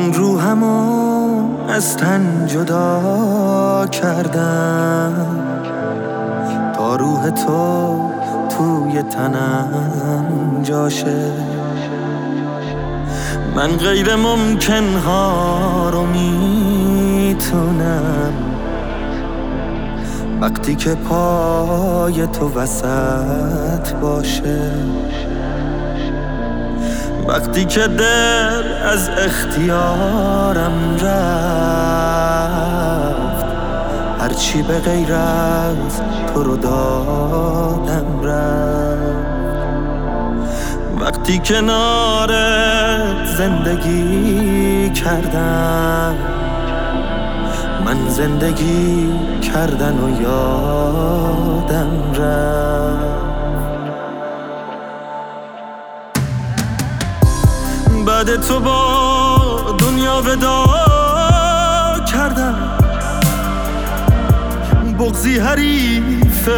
روحمو از تن جدا کردم تا روح تو توی تنم جاشه. من غیر ممکن ها رو میتونم وقتی که پای تو وسط باشه، وقتی که دل از اختیارم رفت، هرچی به غیر از تو رو دادم رفت. وقتی کنارت زندگی کردم، من زندگی کردن و یادم رفت. بعد تو با دنیا ودا کردم، بغضی حریف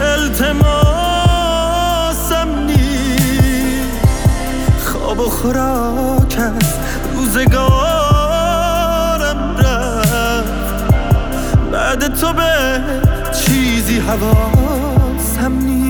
التماسم نیست، خواب و خوراک از روزگارم رفت. بعد تو به چیزی حواسم نیست.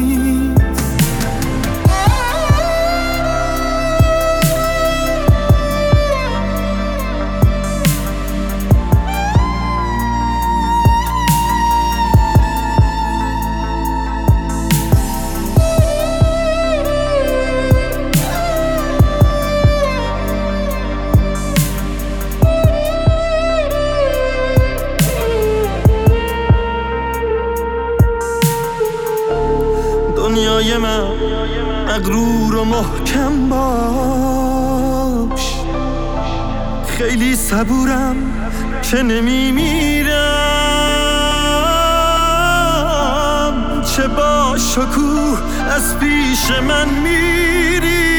دنیای من مغرور و محکم باش، خیلی صبورم که نمیمیرم. چه با شکوه از پیش من میری،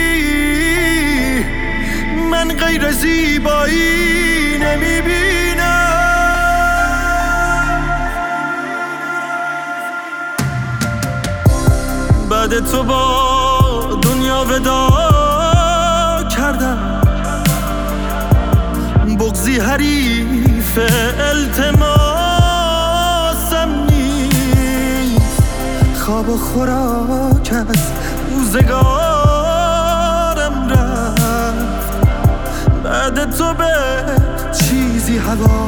من غیر زیبایی نمیبینم. بعد تو با دنیا ودا کردم، بغضی حریف التماسم نیست، خواب و خوراک از روزگارم رفت. بعد تو به چیزی حواس